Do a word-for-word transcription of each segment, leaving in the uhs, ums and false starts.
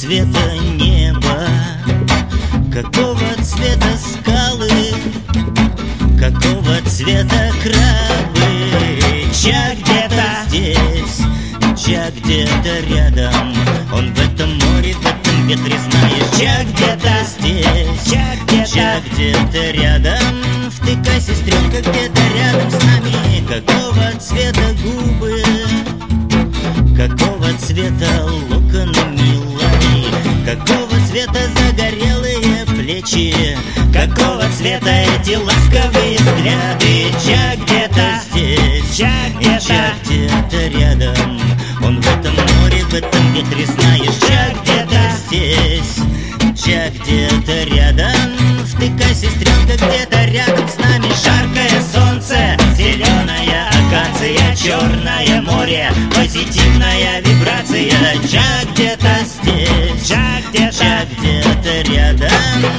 цвета небо? Какого цвета скалы? Какого цвета крабы? Чак где-то здесь, Чак где-то рядом. Он в этом море, в этом ветре, знаешь. Чак где-то здесь, Чак где-то, Чак где-то рядом. Втыкай, сестренка, где-то рядом с нами. Какого цвета губы? Какого цвета локоны, милые? Какого цвета загорелые плечи? Какого цвета эти ласковые взгляды? Чак где-то здесь, Чак где-то, Чак где-то рядом. Он в этом море, в этом ветре, знаешь. Чак где-то здесь, Чак где-то рядом. Втыкай, сестренка, где-то рядом с нами. Жаркое солнце, зеленая акация, черное море, позитивная вибрация. Чак где-то здесь, Чак где-то, Чак где-то рядом.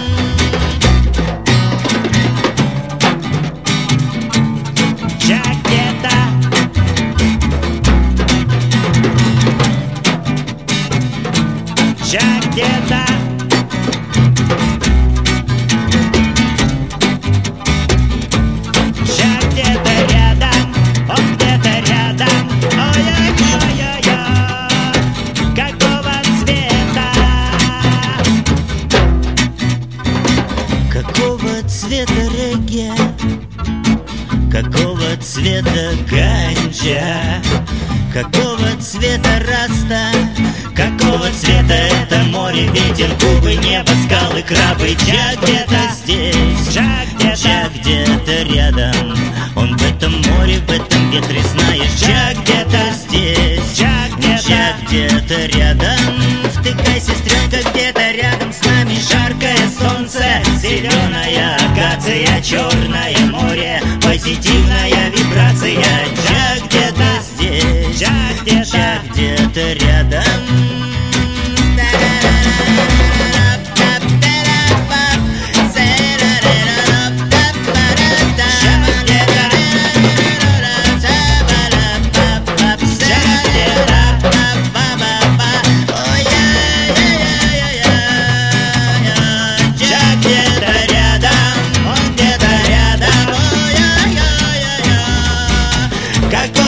Чак где-то, Чак где-то, Чак где-то рядом, он где-то рядом. Ой-ой-ой-ой-ой, какого цвета? Какого цвета регги? Какого цвета ганджа? Какого цвета раста? Какого цвета это море, ветер, губы, небо, скалы, крабы? Чак где-то здесь, Чак где-то, Чак где-то рядом. Он в этом море, в этом ветре, знаешь. Чак где-то здесь, Чак где-то, Чак где-то рядом. Втыкай, сестренка, где-то рядом с нами. Жаркое солнце, зеленая акация, черное море, позитивная вибрация. Чак где-то здесь, Чак где-то, Чак где-то рядом. Как